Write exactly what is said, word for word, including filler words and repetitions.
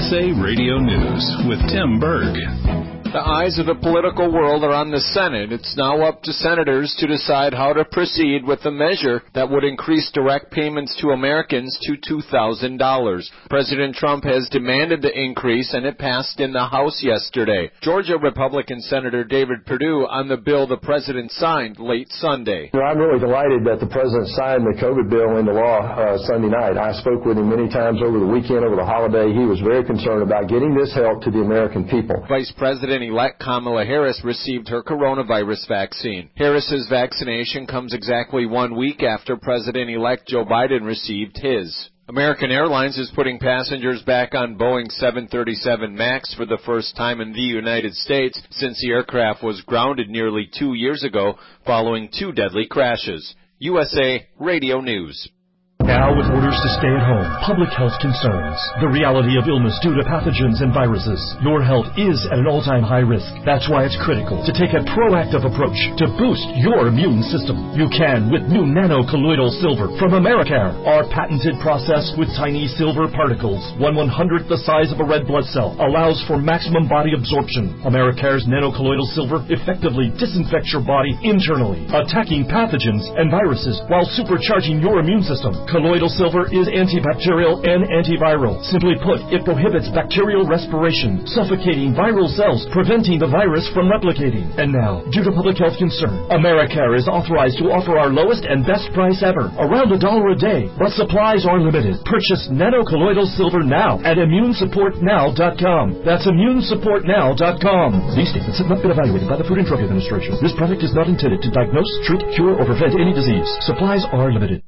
S A Radio News with Tim Berg. The eyes of the political world are on the Senate. It's now up to senators to decide how to proceed with a measure that would increase direct payments to Americans to two thousand dollars. President Trump has demanded the increase, and it passed in the House yesterday. Georgia Republican Senator David Perdue on the bill the president signed late Sunday. You know, I'm really delighted that the president signed the COVID bill into law uh, Sunday night. I spoke with him many times over the weekend, over the holiday. He was very concerned about getting this help to the American people. Vice President elect Kamala Harris received her coronavirus vaccine. Harris's vaccination comes exactly one week after President-elect Joe Biden received his. American Airlines is putting passengers back on Boeing seven thirty-seven MAX for the first time in the United States since the aircraft was grounded nearly two years ago following two deadly crashes. U S A Radio News. Now, with orders to stay at home, public health concerns, the reality of illness due to pathogens and viruses, your health is at an all-time high risk. That's why it's critical to take a proactive approach to boost your immune system. You can with new nano-colloidal silver from Americare. Our patented process with tiny silver particles, one one-hundredth the size of a red blood cell, allows for maximum body absorption. Americare's nano-colloidal silver effectively disinfects your body internally, attacking pathogens and viruses while supercharging your immune system. Colloidal silver is antibacterial and antiviral. Simply put, it prohibits bacterial respiration, suffocating viral cells, preventing the virus from replicating. And now, due to public health concern, Americare is authorized to offer our lowest and best price ever, around a dollar a day, but supplies are limited. Purchase nano-colloidal silver now at immune support now dot com. That's immune support now dot com. These statements have not been evaluated by the Food and Drug Administration. This product is not intended to diagnose, treat, cure, or prevent any disease. Supplies are limited.